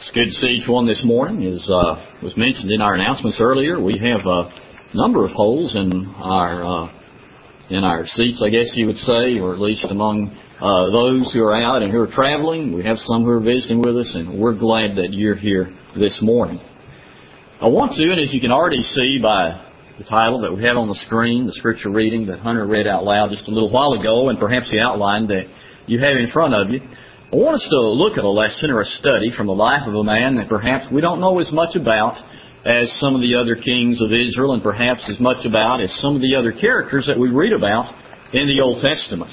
It's good to see each one this morning. As was mentioned in our announcements earlier, we have a number of holes in our seats, I guess you would say, or at least among those who are out and who are traveling. We have some who are visiting with us, and we're glad that you're here this morning. I want to, and as you can already see by the title that we have on the screen, the scripture reading that Hunter read out loud just a little while ago, and perhaps the outline that you have in front of you, I want us to look at a lesson or a study from the life of a man that perhaps we don't know as much about as some of the other kings of Israel, and perhaps as much about as some of the other characters that we read about in the Old Testament.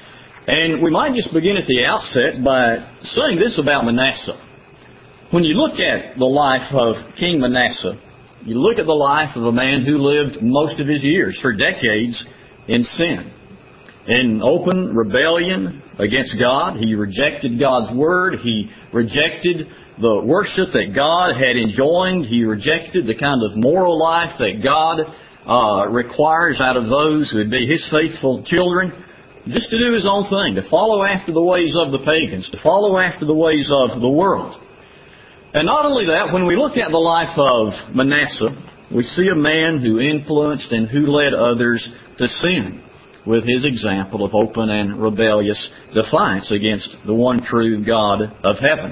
And we might just begin at the outset by saying this about Manasseh. When you look at the life of King Manasseh, you look at the life of a man who lived most of his years, for decades, in sin. In open rebellion against God. He rejected God's Word. He rejected the worship that God had enjoined. He rejected the kind of moral life that God requires out of those who would be His faithful children, just to do his own thing, to follow after the ways of the pagans, to follow after the ways of the world. And not only that, when we look at the life of Manasseh, we see a man who influenced and who led others to sin, with his example of open and rebellious defiance against the one true God of heaven.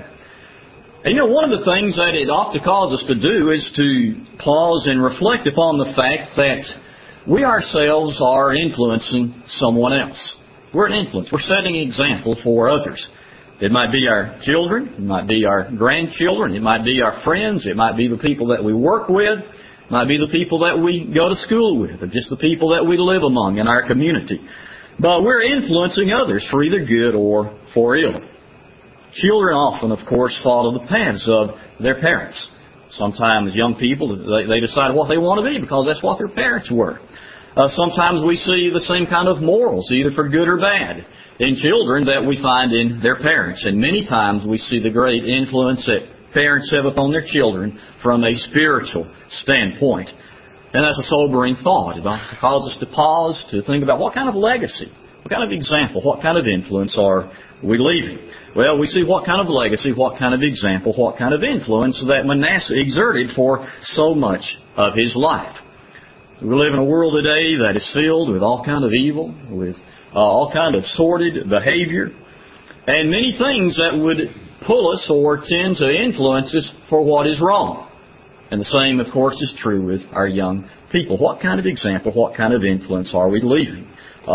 And one of the things that it ought to cause us to do is to pause and reflect upon the fact that we ourselves are influencing someone else. We're an influence. We're setting an example for others. It might be our children. It might be our grandchildren. It might be our friends. It might be the people that we work with. It might be the people that we go to school with, or just the people that we live among in our community. But we're influencing others for either good or for ill. Children often, of course, follow the paths of their parents. Sometimes young people, they decide what they want to be because that's what their parents were. Sometimes we see the same kind of morals, either for good or bad, in children that we find in their parents. And many times we see the great influence that parents have upon their children from a spiritual standpoint. And that's a sobering thought. It causes us to pause, to think about what kind of legacy, what kind of example, what kind of influence are we leaving? Well, we see what kind of legacy, what kind of example, what kind of influence that Manasseh exerted for so much of his life. We live in a world today that is filled with all kind of evil, with all kind of sordid behavior, and many things that would pull us or tend to influence us for what is wrong. And the same, of course, is true with our young people. What kind of example, what kind of influence are we leaving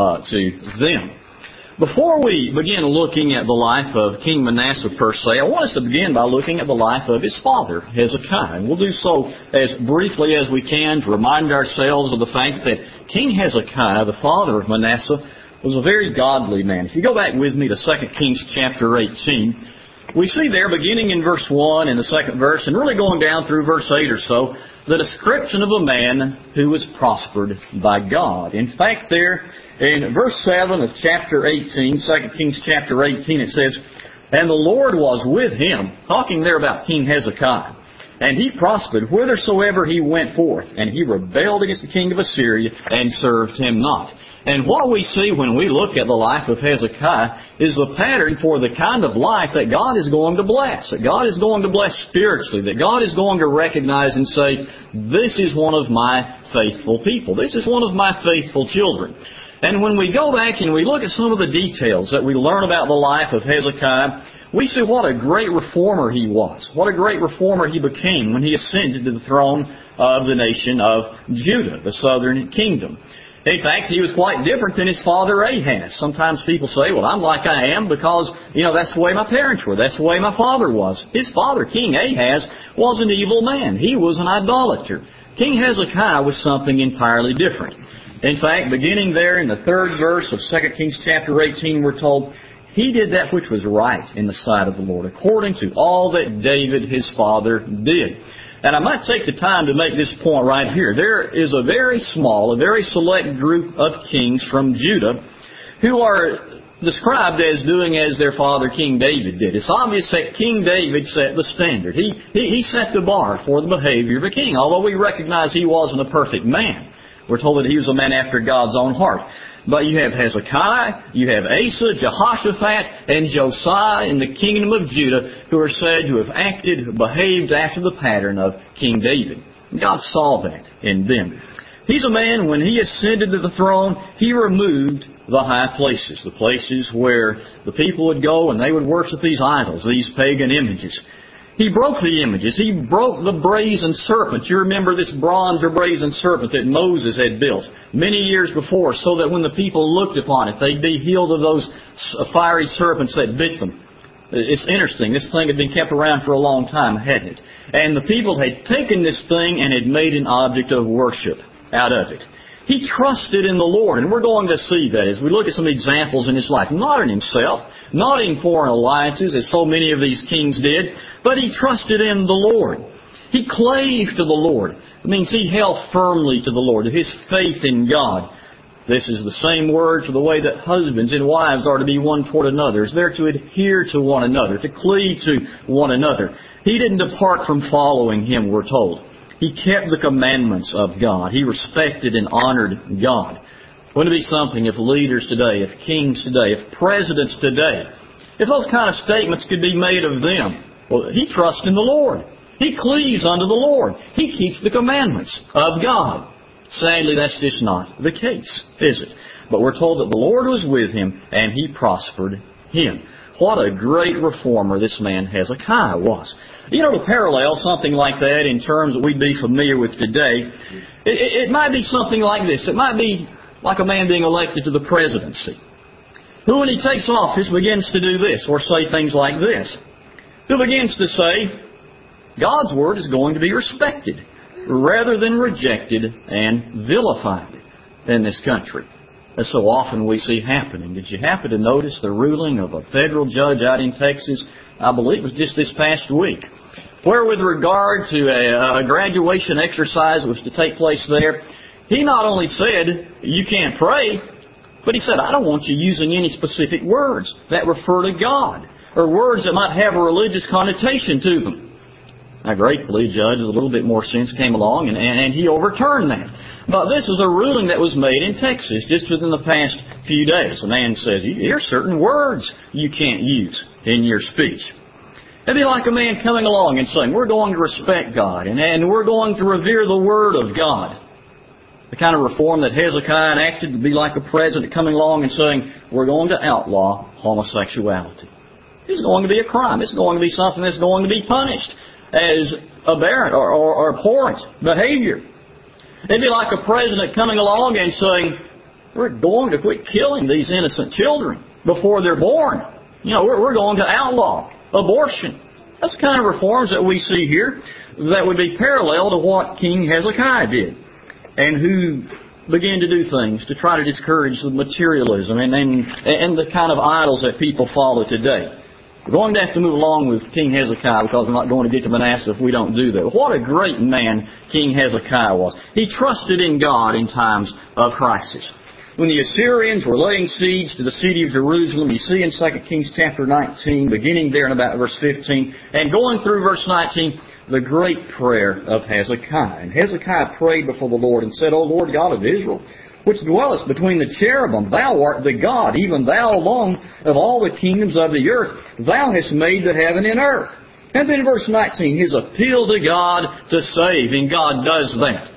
to them? Before we begin looking at the life of King Manasseh per se, I want us to begin by looking at the life of his father, Hezekiah. And we'll do so as briefly as we can to remind ourselves of the fact that King Hezekiah, the father of Manasseh, was a very godly man. If you go back with me to 2 Kings chapter 18, we see there, beginning in verse 1 in the second verse, and really going down through verse 8 or so, the description of a man who was prospered by God. In fact, there in verse 7 of chapter 18, 2 Kings chapter 18, it says, "And the Lord was with him," talking there about King Hezekiah, "and he prospered whithersoever he went forth, and he rebelled against the king of Assyria, and served him not." And what we see when we look at the life of Hezekiah is the pattern for the kind of life that God is going to bless, that God is going to bless spiritually, that God is going to recognize and say, "This is one of my faithful people. This is one of my faithful children." And when we go back and we look at some of the details that we learn about the life of Hezekiah, we see what a great reformer he was, what a great reformer he became when he ascended to the throne of the nation of Judah, the southern kingdom. In fact, he was quite different than his father Ahaz. Sometimes people say, "Well, I'm like I am because, that's the way my parents were. That's the way my father was." His father, King Ahaz, was an evil man. He was an idolater. King Hezekiah was something entirely different. In fact, beginning there in the third verse of 2 Kings chapter 18, we're told, "He did that which was right in the sight of the Lord, according to all that David his father did." And I might take the time to make this point right here. There is a very small, a very select group of kings from Judah who are described as doing as their father King David did. It's obvious that King David set the standard. He set the bar for the behavior of a king, although we recognize he wasn't a perfect man. We're told that he was a man after God's own heart. But you have Hezekiah, you have Asa, Jehoshaphat, and Josiah in the kingdom of Judah, who are said to have behaved after the pattern of King David. God saw that in them. He's a man, when he ascended to the throne, he removed the high places, the places where the people would go and they would worship these idols, these pagan images. He broke the images. He broke the brazen serpent. You remember this bronze or brazen serpent that Moses had built many years before, so that when the people looked upon it, they'd be healed of those fiery serpents that bit them. It's interesting. This thing had been kept around for a long time, hadn't it? And the people had taken this thing and had made an object of worship out of it. He trusted in the Lord, and we're going to see that as we look at some examples in his life. Not in himself, not in foreign alliances, as so many of these kings did, but he trusted in the Lord. He clave to the Lord. It means he held firmly to the Lord, to his faith in God. This is the same word for the way that husbands and wives are to be one toward another. They're to adhere to one another, to cleave to one another. He didn't depart from following him, we're told. He kept the commandments of God. He respected and honored God. Wouldn't it be something if leaders today, if kings today, if presidents today, if those kind of statements could be made of them? Well, he trusts in the Lord. He cleaves unto the Lord. He keeps the commandments of God. Sadly, that's just not the case, is it? But we're told that the Lord was with him and he prospered him. What a great reformer this man Hezekiah was. You know, to parallel something like that in terms that we'd be familiar with today, it might be something like this. It might be like a man being elected to the presidency, who when he takes office begins to do this or say things like this, who begins to say, God's Word is going to be respected rather than rejected and vilified in this country. As so often we see happening. Did you happen to notice the ruling of a federal judge out in Texas? I believe it was just this past week, where with regard to a graduation exercise that was to take place there, he not only said, you can't pray, but he said, I don't want you using any specific words that refer to God, or words that might have a religious connotation to them. Now, gratefully, a judge with a little bit more sense came along and he overturned that. But this was a ruling that was made in Texas just within the past few days. A man says, there are certain words you can't use in your speech. It'd be like a man coming along and saying, we're going to respect God and we're going to revere the Word of God. The kind of reform that Hezekiah enacted would be like a president coming along and saying, we're going to outlaw homosexuality. It's going to be a crime. It's going to be something that's going to be punished as aberrant or abhorrent behavior. It'd be like a president coming along and saying, we're going to quit killing these innocent children before they're born. You know, we're going to outlaw abortion. That's the kind of reforms that we see here that would be parallel to what King Hezekiah did, and who began to do things to try to discourage the materialism and the kind of idols that people follow today. We're going to have to move along with King Hezekiah because we're not going to get to Manasseh if we don't do that. What a great man King Hezekiah was. He trusted in God in times of crisis. When the Assyrians were laying siege to the city of Jerusalem, you see in 2 Kings chapter 19, beginning there in about verse 15, and going through verse 19, the great prayer of Hezekiah. And Hezekiah prayed before the Lord and said, O Lord God of Israel, which dwellest between the cherubim, thou art the God, even thou alone of all the kingdoms of the earth. Thou hast made the heaven and earth. And then verse 19, his appeal to God to save, and God does that.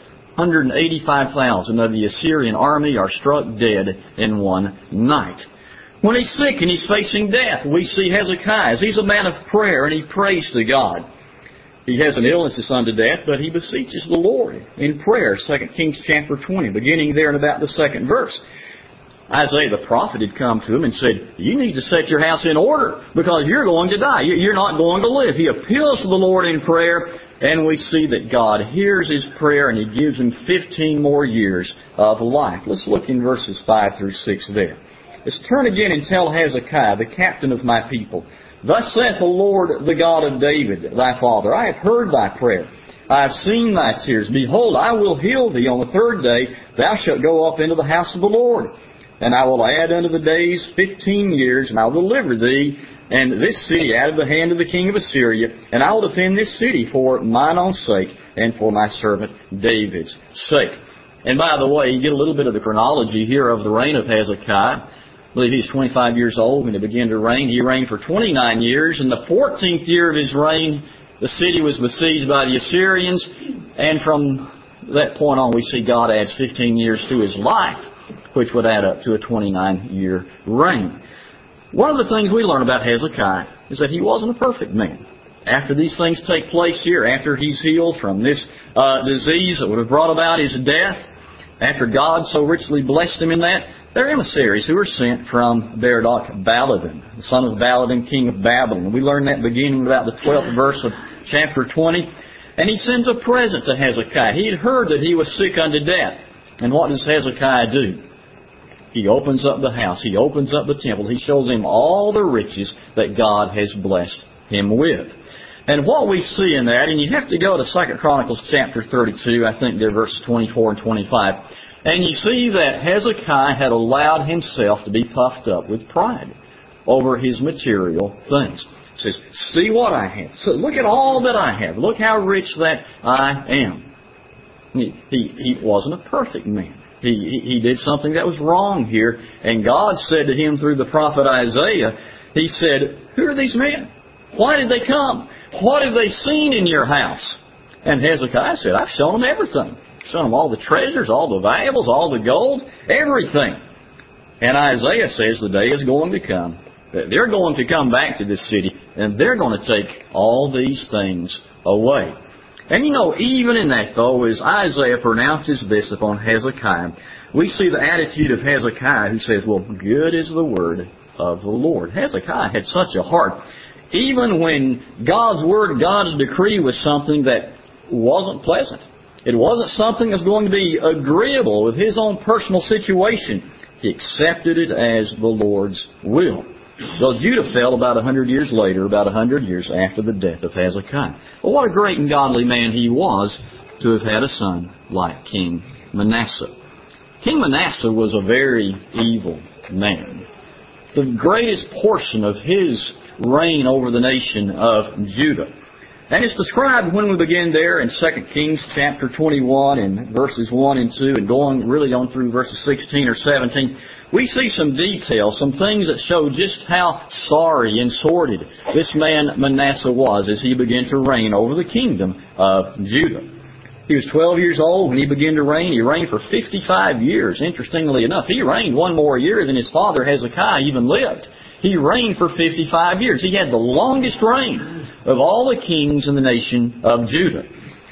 185,000 of the Assyrian army are struck dead in one night. When he's sick and he's facing death, we see Hezekiah. He's a man of prayer and he prays to God. He has an illness that's unto death, but he beseeches the Lord in prayer. 2 Kings chapter 20, beginning there in about the second verse. Isaiah the prophet had come to him and said, you need to set your house in order because you're going to die. You're not going to live. He appeals to the Lord in prayer, and we see that God hears his prayer and he gives him 15 more years of life. Let's look in verses 5 through 6 there. Let's turn again and tell Hezekiah, the captain of my people, Thus saith the Lord, the God of David, thy father, I have heard thy prayer. I have seen thy tears. Behold, I will heal thee. On the third day thou shalt go up into the house of the Lord. And I will add unto the days 15 years, and I will deliver thee and this city out of the hand of the king of Assyria. And I will defend this city for mine own sake and for my servant David's sake. And by the way, you get a little bit of the chronology here of the reign of Hezekiah. I believe he was 25 years old when he began to reign. He reigned for 29 years. In the 14th year of his reign, the city was besieged by the Assyrians. And from that point on, we see God adds 15 years to his life, which would add up to a 29-year reign. One of the things we learn about Hezekiah is that he wasn't a perfect man. After these things take place here, after he's healed from this disease that would have brought about his death, after God so richly blessed him in that, there are emissaries who are sent from Merodach-Baladan, the son of Baladan, king of Babylon. We learn that beginning about the 12th verse of chapter 20. And he sends a present to Hezekiah. He had heard that he was sick unto death. And what does Hezekiah do? He opens up the house. He opens up the temple. He shows him all the riches that God has blessed him with. And what we see in that, and you have to go to 2 Chronicles chapter 32, I think they're verses 24 and 25, and you see that Hezekiah had allowed himself to be puffed up with pride over his material things. He says, see what I have. So look at all that I have. Look how rich that I am. He wasn't a perfect man. He did something that was wrong here. And God said to him through the prophet Isaiah, He said, who are these men? Why did they come? What have they seen in your house? And Hezekiah said, I've shown them everything. I've shown them all the treasures, all the valuables, all the gold, everything. And Isaiah says the day is going to come that they're going to come back to this city and they're going to take all these things away. And you know, even in that, though, as Isaiah pronounces this upon Hezekiah, we see the attitude of Hezekiah who says, well, good is the word of the Lord. Hezekiah had such a heart. Even when God's word, God's decree was something that wasn't pleasant. It wasn't something that was going to be agreeable with his own personal situation. He accepted it as the Lord's will. Well, Judah fell about 100 years later, about 100 years after the death of Hezekiah. Well, what a great and godly man he was to have had a son like King Manasseh. King Manasseh was a very evil man. The greatest portion of his reign over the nation of Judah. And it's described when we begin there in 2 Kings chapter 21 and verses 1 and 2 and going really on through verses 16 or 17. We see some details, some things that show just how sorry and sordid this man Manasseh was as he began to reign over the kingdom of Judah. He was 12 years old when he began to reign. He reigned for 55 years. Interestingly enough, he reigned one more year than his father Hezekiah even lived. He reigned for 55 years. He had the longest reign of all the kings in the nation of Judah.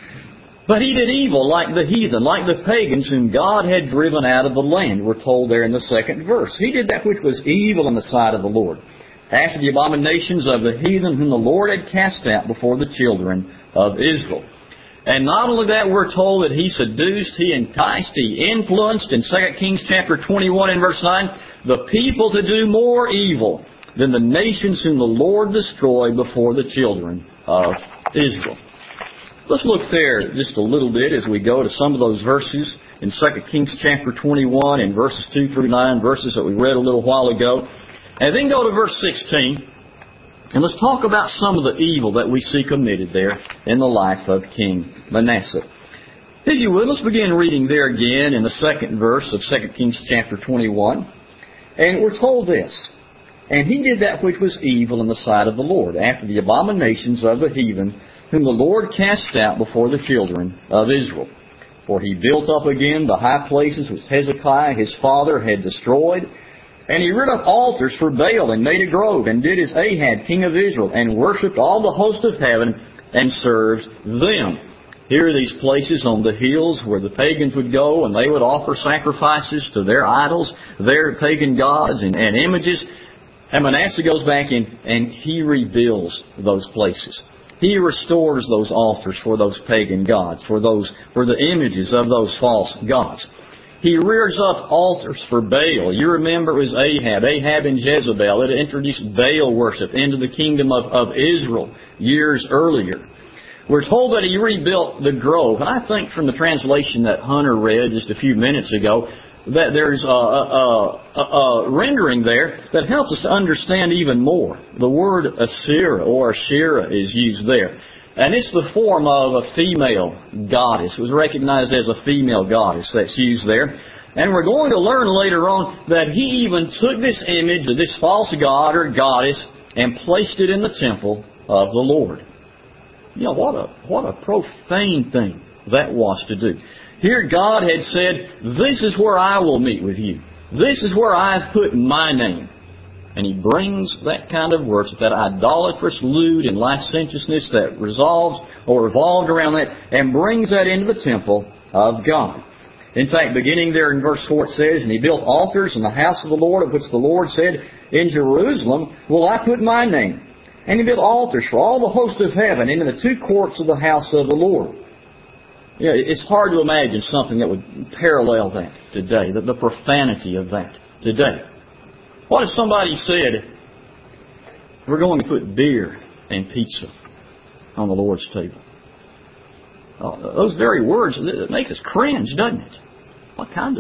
But he did evil like the heathen, like the pagans whom God had driven out of the land. We're told there in the second verse. He did that which was evil in the sight of the Lord, after the abominations of the heathen whom the Lord had cast out before the children of Israel. And not only that, we're told that he seduced, he enticed, he influenced in 2 Kings chapter 21 and verse 9, the people to do more evil than the nations whom the Lord destroyed before the children of Israel. Let's look there just a little bit as we go to some of those verses in 2 Kings chapter 21 and verses 2 through 9, verses that we read a little while ago. And then go to verse 16, and let's talk about some of the evil that we see committed there in the life of King Manasseh. If you would, let's begin reading there again in the second verse of 2 Kings chapter 21. And we're told this, and he did that which was evil in the sight of the Lord, after the abominations of the heathen, whom the Lord cast out before the children of Israel. For he built up again the high places which Hezekiah his father had destroyed, and he reared up altars for Baal, and made a grove, and did as Ahab king of Israel, and worshipped all the host of heaven, and served them. Here are these places on the hills where the pagans would go, and they would offer sacrifices to their idols, their pagan gods and images. And Manasseh goes back in, and he rebuilds those places. He restores those altars for those pagan gods, for the images of those false gods. He rears up altars for Baal. You remember it was Ahab and Jezebel that introduced Baal worship into the kingdom of Israel years earlier. We're told that he rebuilt the grove. And I think from the translation that Hunter read just a few minutes ago, that there's a rendering there that helps us to understand even more. The word Asherah or Asherah is used there. And it's the form of a female goddess. It was recognized as a female goddess that's used there. And we're going to learn later on that he even took this image of this false god or goddess and placed it in the temple of the Lord. You know, what a profane thing that was to do. Here God had said, this is where I will meet with you. This is where I've put my name. And he brings that kind of worship, that idolatrous lewd and licentiousness that revolved around that, and brings that into the temple of God. In fact, beginning there in verse 4 it says, and he built altars in the house of the Lord, of which the Lord said, in Jerusalem will I put my name. And he built altars for all the host of heaven into the two courts of the house of the Lord. You know, it's hard to imagine something that would parallel that today, the profanity of that today. What if somebody said, we're going to put beer and pizza on the Lord's table? Those very words, it makes us cringe, doesn't it? What kind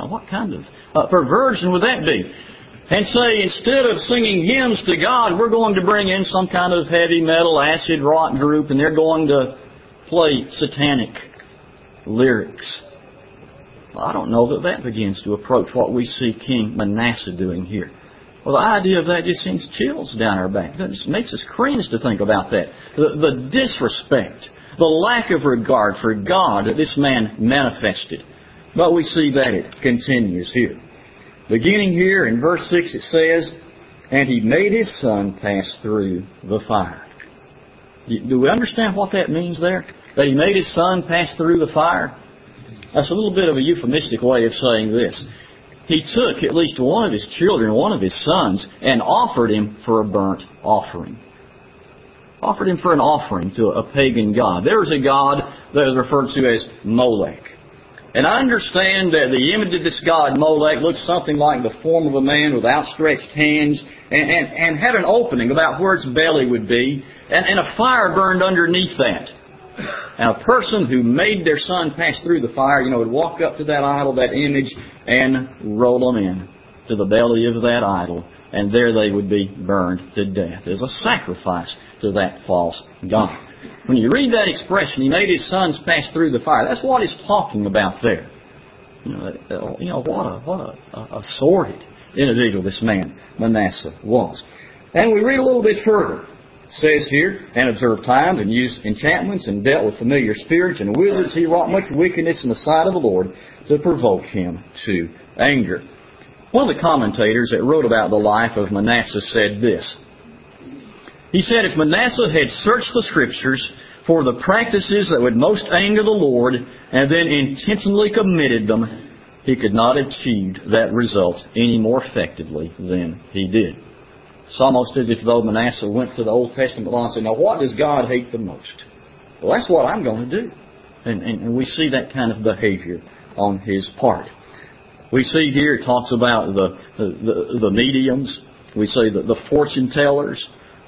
of perversion would that be? And say, instead of singing hymns to God, we're going to bring in some kind of heavy metal, acid rock group, and they're going to play satanic lyrics. Well, I don't know that begins to approach what we see King Manasseh doing here. Well, the idea of that just sends chills down our back. It just makes us cringe to think about that. The disrespect, the lack of regard for God that this man manifested. But we see that it continues here. Beginning here in verse 6 it says, and he made his son pass through the fire. Do we understand what that means there? That he made his son pass through the fire? That's a little bit of a euphemistic way of saying this. He took at least one of his children, one of his sons, and offered him for a burnt offering. Offered him for an offering to a pagan god. There was a god that was referred to as Molech. And I understand that the image of this god, Molech, looked something like the form of a man with outstretched hands and had an opening about where its belly would be, and a fire burned underneath that. And a person who made their son pass through the fire, would walk up to that idol, that image, and roll them in to the belly of that idol. And there they would be burned to death as a sacrifice to that false god. When you read that expression, he made his sons pass through the fire, that's what he's talking about there. What a sordid individual this man, Manasseh, was. And we read a little bit further. It says here, and observed times, and used enchantments, and dealt with familiar spirits, and wizards. He wrought much wickedness in the sight of the Lord to provoke him to anger. One of the commentators that wrote about the life of Manasseh said this. He said, if Manasseh had searched the Scriptures for the practices that would most anger the Lord, and then intentionally committed them, he could not have achieved that result any more effectively than he did. It's almost as if though Manasseh went to the Old Testament law and said, now what does God hate the most? Well, that's what I'm going to do. And we see that kind of behavior on his part. We see here it talks about the mediums. We see the fortune tellers.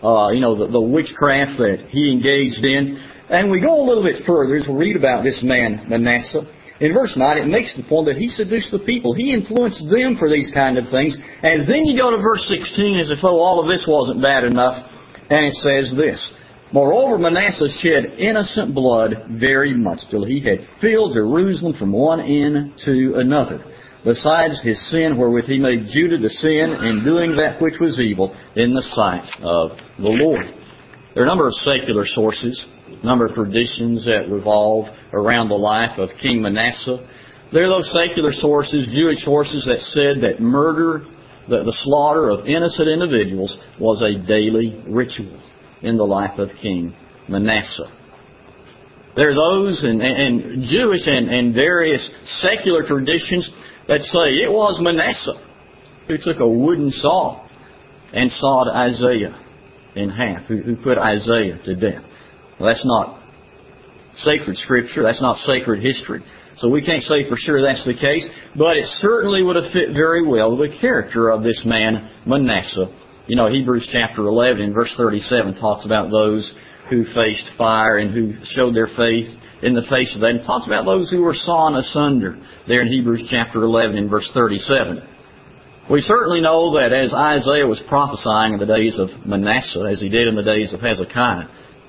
The witchcraft that he engaged in. And we go a little bit further as we read about this man, Manasseh. In verse 9, it makes the point that he seduced the people. He influenced them for these kind of things. And then you go to verse 16 as if all of this wasn't bad enough. And it says this, moreover, Manasseh shed innocent blood very much, till he had filled Jerusalem from one end to another. Besides his sin wherewith he made Judah to sin in doing that which was evil in the sight of the Lord. There are a number of secular sources, a number of traditions that revolve around the life of King Manasseh. There are those secular sources, Jewish sources, that said that murder, the slaughter of innocent individuals, was a daily ritual in the life of King Manasseh. There are those and Jewish and various secular traditions that say it was Manasseh who took a wooden saw and sawed Isaiah in half, who put Isaiah to death. Well, that's not sacred Scripture. That's not sacred history. So we can't say for sure that's the case, but it certainly would have fit very well with the character of this man, Manasseh. Hebrews chapter 11 in verse 37 talks about those who faced fire and who showed their faith in the face of that. And talks about those who were sawn asunder there in Hebrews chapter 11 in verse 37. We certainly know that as Isaiah was prophesying in the days of Manasseh, as he did in the days of Hezekiah,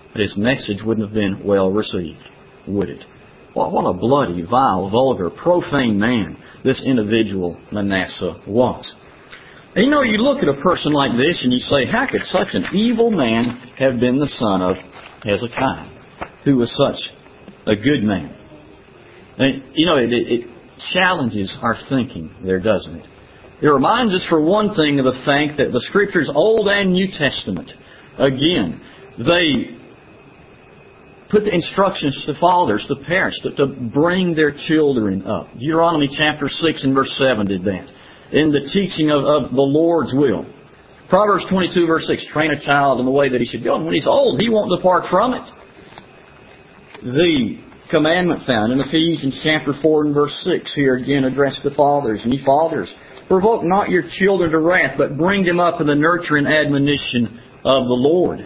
his message wouldn't have been well received, would it? What a bloody, vile, vulgar, profane man this individual Manasseh was. And you look at a person like this and you say, how could such an evil man have been the son of Hezekiah, who was such a good man? And, it challenges our thinking there, doesn't it? It reminds us, for one thing, of the fact that the Scriptures, Old and New Testament, again, they put the instructions to fathers, to parents, to bring their children up. Deuteronomy chapter 6 and verse 7 did that. In the teaching of the Lord's will. Proverbs 22 verse 6, train a child in the way that he should go, and when he's old, he won't depart from it. The commandment found in Ephesians chapter 4 and verse 6, here again addressed to fathers. And ye fathers, provoke not your children to wrath, but bring them up in the nurture and admonition of the Lord.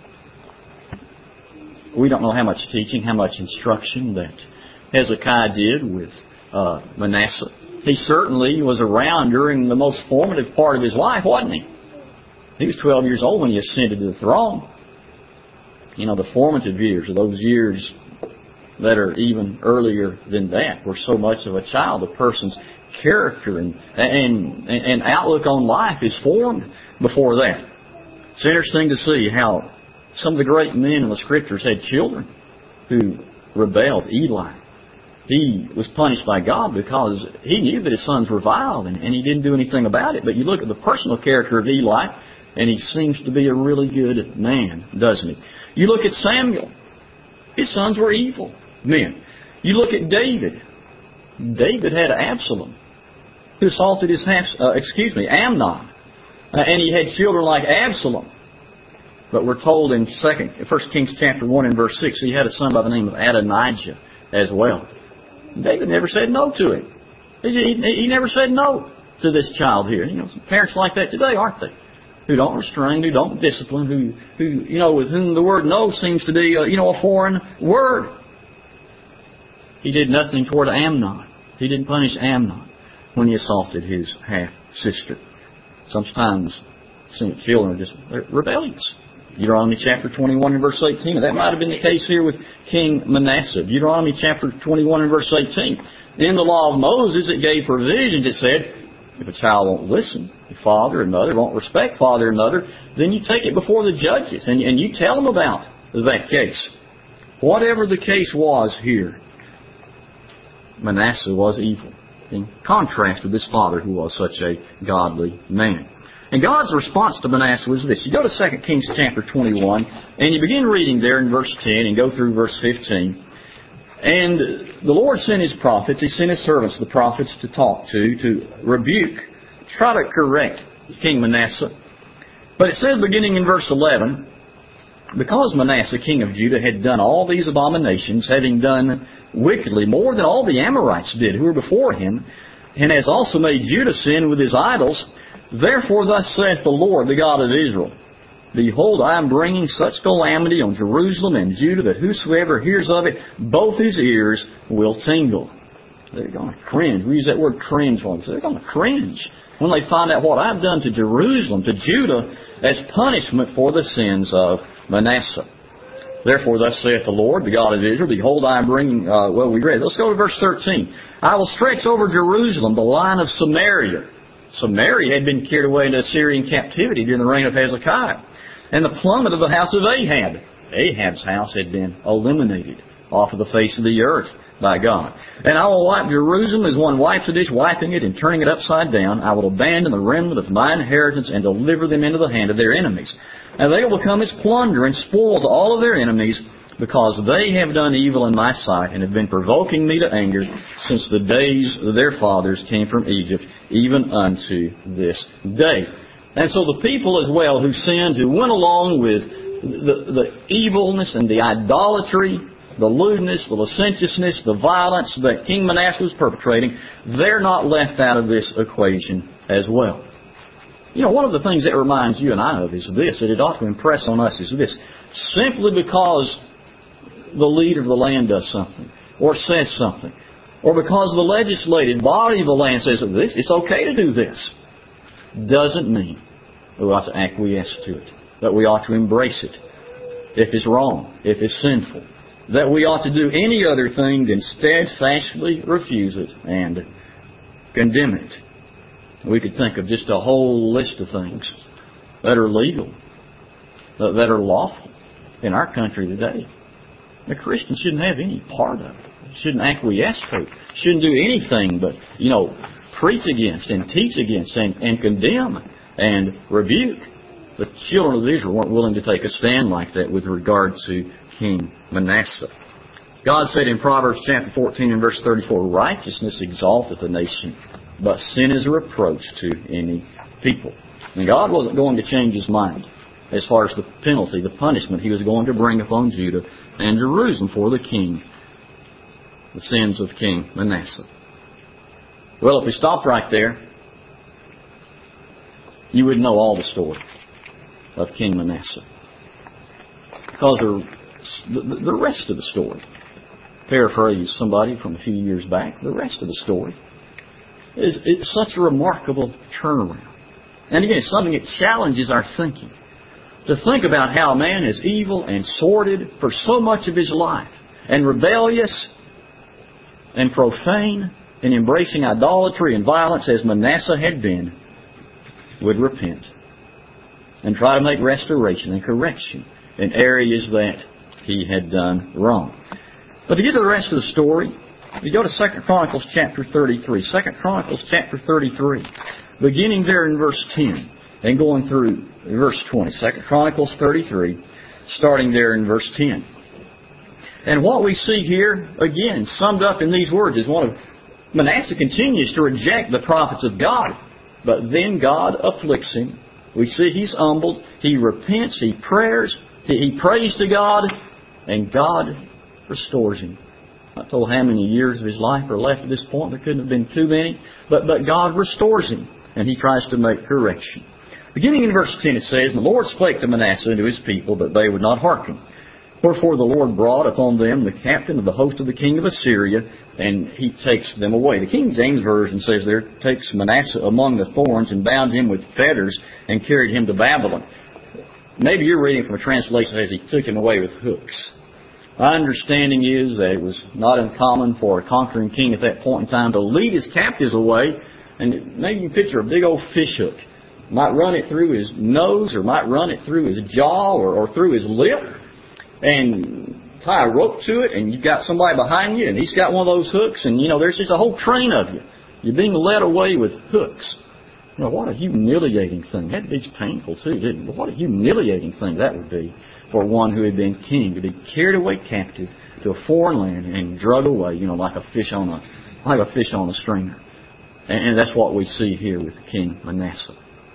We don't know how much teaching, how much instruction that Hezekiah did with Manasseh. He certainly was around during the most formative part of his life, wasn't he? He was 12 years old when he ascended to the throne. The formative years, or those years that are even earlier than that, where so much of a child, a person's character and outlook on life is formed before that. It's interesting to see how some of the great men in the Scriptures had children who rebelled. Eli, he was punished by God because he knew that his sons were vile and he didn't do anything about it. But you look at the personal character of Eli, and he seems to be a really good man, doesn't he? You look at Samuel. His sons were evil men. You look at David. David had Absalom, who assaulted Amnon. And he had children like Absalom. But we're told in 1 Kings chapter 1 and verse 6, he had a son by the name of Adonijah as well. David never said no to him. He never said no to this child here. Some parents like that today, aren't they? Who don't restrain, who don't discipline, who with whom the word no seems to be a foreign word. He did nothing toward Amnon. He didn't punish Amnon when he assaulted his half-sister. Sometimes children are just rebellious. Deuteronomy chapter 21 and verse 18. And that might have been the case here with King Manasseh. Deuteronomy chapter 21 and verse 18. In the law of Moses, it gave provisions. It said, if a child won't listen, if father and mother won't respect father and mother, then you take it before the judges and you tell them about that case. Whatever the case was here, Manasseh was evil, in contrast with his father, who was such a godly man. And God's response to Manasseh was this. You go to 2 Kings chapter 21, and you begin reading there in verse 10 and go through verse 15. And the Lord sent His prophets. He sent His servants, the prophets, to talk to rebuke, try to correct King Manasseh. But it says, beginning in verse 11, because Manasseh, king of Judah, had done all these abominations, having done wickedly more than all the Amorites did who were before him, and has also made Judah sin with his idols, therefore thus saith the Lord, the God of Israel, behold, I am bringing such calamity on Jerusalem and Judah that whosoever hears of it, both his ears will tingle. They're going to cringe. We use that word cringe once. They're going to cringe when they find out what I've done to Jerusalem, to Judah, as punishment for the sins of Manasseh. Therefore, thus saith the Lord, the God of Israel, behold, I am bringing, we read. Let's go to verse 13. I will stretch over Jerusalem the line of Samaria. Samaria had been carried away into Assyrian captivity during the reign of Hezekiah. And the plummet of the house of Ahab. Ahab's house had been eliminated off of the face of the earth by God. And I will wipe Jerusalem as one wipes a dish, wiping it and turning it upside down. I will abandon the remnant of my inheritance and deliver them into the hand of their enemies. And they will become as plunder and spoil to all of their enemies, because they have done evil in my sight and have been provoking me to anger since the days their fathers came from Egypt, even unto this day. And so the people as well who sinned, who went along with the evilness and the idolatry, the lewdness, the licentiousness, the violence that King Manasseh was perpetrating, they're not left out of this equation as well. One of the things that reminds you and I of is this, that it ought to impress on us is this. Simply because the leader of the land does something, or says something, or because the legislative body of the land says this, it's okay to do this, doesn't mean we ought to acquiesce to it, that we ought to embrace it. if it's wrong, if it's sinful, that we ought to do any other thing than steadfastly refuse it and condemn it. We could think of just a whole list of things that are legal, that are lawful in our country today. The Christian shouldn't have any part of it. Shouldn't acquiesce to it. Shouldn't do anything but, preach against and teach against and condemn and rebuke. The children of Israel weren't willing to take a stand like that with regard to King Manasseh. God said in Proverbs chapter 14 and verse 34, righteousness exalteth a nation, but sin is a reproach to any people. And God wasn't going to change His mind as far as the penalty, the punishment He was going to bring upon Judah and Jerusalem for the sins of King Manasseh. Well, if we stopped right there, you would know all the story of King Manasseh. Because the rest of the story, paraphrase somebody from a few years back, the rest of the story it's such a remarkable turnaround. And again, it's something that challenges our thinking. To think about how a man is evil and sordid for so much of his life, and rebellious and profane and embracing idolatry and violence as Manasseh had been, would repent and try to make restoration and correction in areas that he had done wrong. But to get to the rest of the story, we go to 2 Chronicles chapter 33. 2 Chronicles chapter 33, beginning there in verse 10 and going through verse 20. 2 Chronicles 33, starting there in verse 10. And what we see here, again, summed up in these words, is one of Manasseh continues to reject the prophets of God. But then God afflicts him. We see he's humbled. He repents. He prays. He prays to God. And God restores him. Not told how many years of his life are left at this point. There couldn't have been too many. But God restores him. And he tries to make correction. Beginning in verse 10 it says, And the Lord spake to Manasseh and to his people, but they would not hearken. Wherefore the Lord brought upon them the captain of the host of the king of Assyria, and he takes them away. The King James Version says there, takes Manasseh among the thorns and bound him with fetters and carried him to Babylon. Maybe you're reading from a translation that says he took him away with hooks. My understanding is that it was not uncommon for a conquering king at that point in time to lead his captives away, and maybe you picture a big old fish hook. Might run it through his nose, or might run it through his jaw, or through his lip, and tie a rope to it, and you've got somebody behind you, and he's got one of those hooks, and there's just a whole train of you. You're being led away with hooks. What a humiliating thing. That would be painful too, didn't it? But what a humiliating thing that would be for one who had been king, to be carried away captive to a foreign land and drug away, like a fish on a stringer. And that's what we see here with King Manasseh.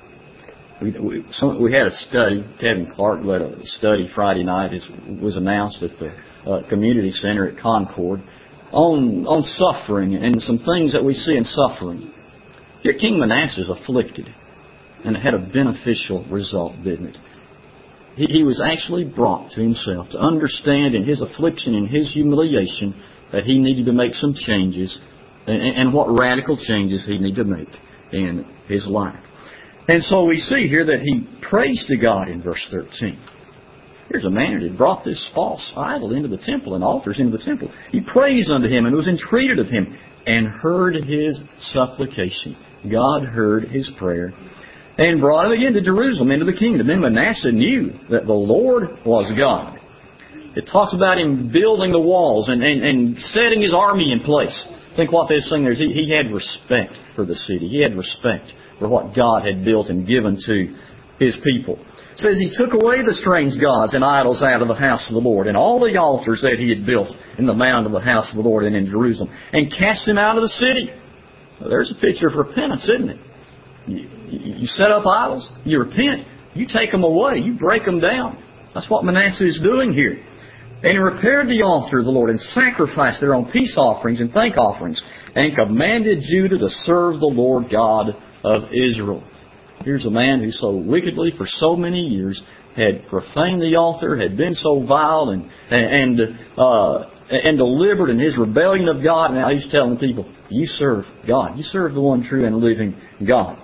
We had a study. Kevin Clark led a study Friday night. It was announced at the community center at Concord on suffering and some things that we see in suffering. Here, King Manasseh is afflicted, and it had a beneficial result, didn't it? He was actually brought to himself to understand in his affliction and his humiliation that he needed to make some changes, and what radical changes he needed to make in his life. And so we see here that he prays to God in verse 13. Here's a man who had brought this false idol into the temple and altars into the temple. He prays unto him and was entreated of him and heard his supplication. God heard his prayer and brought him again to Jerusalem into the kingdom. Then Manasseh knew that the Lord was God. It talks about him building the walls and setting his army in place. Think what this thing is. He had respect for the city. He had respect for what God had built and given to His people. It says he took away the strange gods and idols out of the house of the Lord, and all the altars that he had built in the mount of the house of the Lord and in Jerusalem, and cast them out of the city. Well, there's a picture of repentance, isn't it? You set up idols, you repent, you take them away, you break them down. That's what Manasseh is doing here. And he repaired the altar of the Lord and sacrificed their own peace offerings and thank offerings, and commanded Judah to serve the Lord God of Israel. Here's a man who so wickedly for so many years had profaned the altar, had been so vile and deliberate in his rebellion of God. Now he's telling people, you serve God. You serve the one true and living God.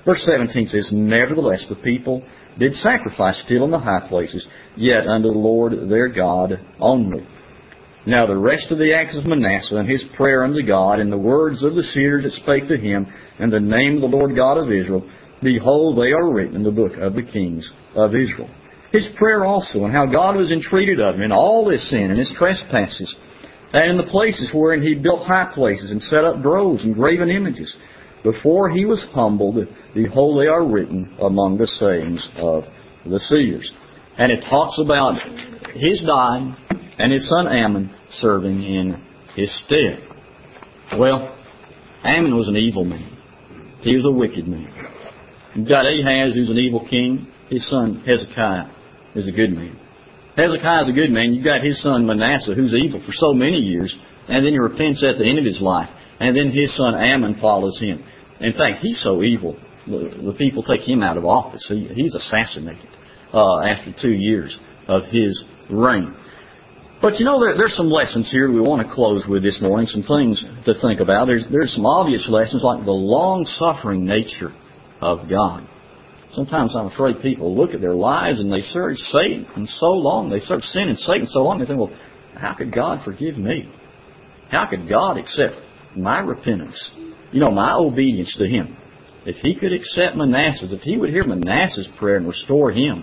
Verse 17 says, Nevertheless, the people did sacrifice still in the high places, yet unto the Lord their God only. Now the rest of the acts of Manasseh, and his prayer unto God, and the words of the seers that spake to him, and the name of the Lord God of Israel, behold, they are written in the book of the kings of Israel. His prayer also, and how God was entreated of him in all his sin and his trespasses, and in the places wherein he built high places, and set up groves and graven images. Before he was humbled, behold, they are written among the sayings of the seers. And it talks about his dying and his son Ammon serving in his stead. Well, Ammon was an evil man. He was a wicked man. You've got Ahaz, who's an evil king. His son Hezekiah is a good man. Hezekiah is a good man. You've got his son Manasseh, who's evil for so many years, and then he repents at the end of his life. And then his son Ammon follows him. In fact, he's so evil, the people take him out of office. He's assassinated after 2 years of his reign. But you know, there's some lessons here we want to close with this morning, some things to think about. There's some obvious lessons like the long-suffering nature of God. Sometimes I'm afraid people look at their lives and they serve Satan so long, they serve sin and Satan so long, they think, well, how could God forgive me? How could God accept my repentance? You know, my obedience to Him. If He could accept Manasseh's, if He would hear Manasseh's prayer and restore him,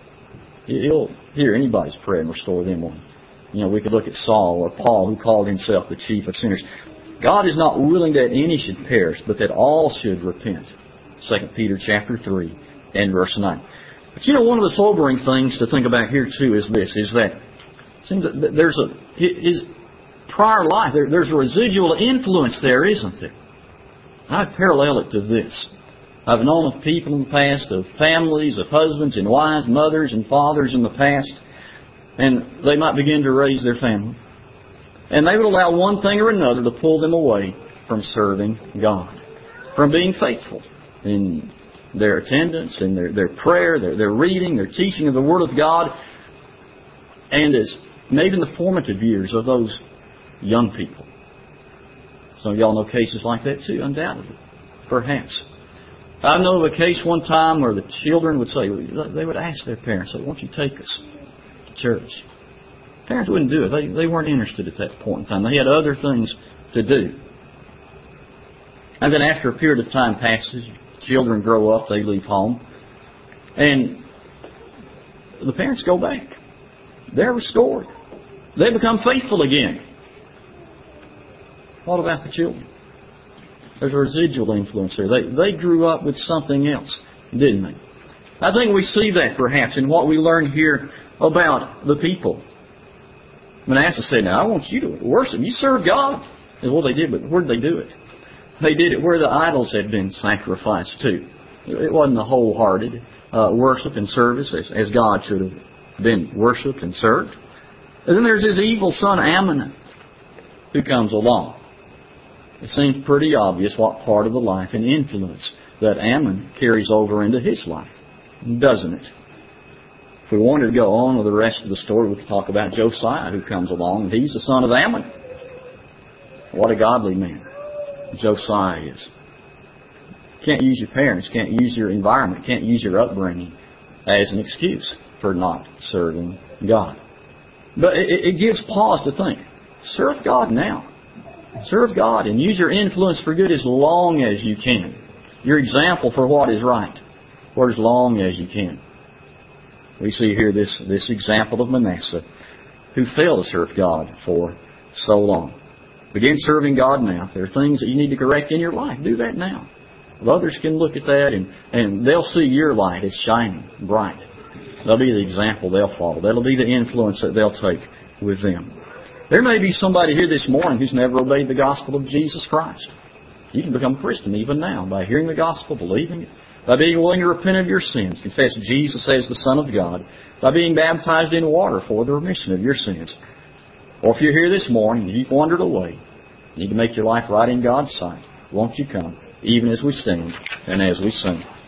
He'll hear anybody's prayer and restore them one. You know, we could look at Saul or Paul, who called himself the chief of sinners. God is not willing that any should perish, but that all should repent. 2 Peter chapter 3 and verse 9. But you know, one of the sobering things to think about here too is this, is that it seems that there's his prior life, there's a residual influence there, isn't there? I'd parallel it to this. I've known of people in the past, of families, of husbands and wives, mothers and fathers in the past, and they might begin to raise their family. And they would allow one thing or another to pull them away from serving God, from being faithful in their attendance, in their prayer, their reading, their teaching of the Word of God, and as maybe in the formative years of those young people. Some of y'all know cases like that too, undoubtedly, perhaps. I know of a case one time where the children would say, they would ask their parents, say, won't you take us to church? Parents wouldn't do it. They weren't interested at that point in time. They had other things to do. And then after a period of time passes, children grow up, they leave home, and the parents go back. They're restored. They become faithful again. What about the children? There's a residual influence there. They grew up with something else, didn't they? I think we see that perhaps in what we learn here about the people. Manasseh said, now I want you to worship. You serve God. And well, they did, but where did they do it? They did it where the idols had been sacrificed to. It wasn't a wholehearted worship and service as God should have been worshipped and served. And then there's his evil son Ammon who comes along. It seems pretty obvious what part of the life and influence that Ammon carries over into his life, doesn't it? If we wanted to go on with the rest of the story, we could talk about Josiah who comes along, and he's the son of Ammon. What a godly man Josiah is. Can't use your parents, can't use your environment, can't use your upbringing as an excuse for not serving God. But it gives pause to think. Serve God now. Serve God and use your influence for good as long as you can. Your example for what is right for as long as you can. We see here this example of Manasseh who failed to serve God for so long. Begin serving God now. If there are things that you need to correct in your life, do that now. Others can look at that and they'll see your light as shining bright. That'll be the example they'll follow. That'll be the influence that they'll take with them. There may be somebody here this morning who's never obeyed the gospel of Jesus Christ. You can become a Christian even now by hearing the gospel, believing it, by being willing to repent of your sins, confess Jesus as the Son of God, by being baptized in water for the remission of your sins. Or if you're here this morning and you've wandered away, you need to make your life right in God's sight, won't you come, even as we stand and as we sing.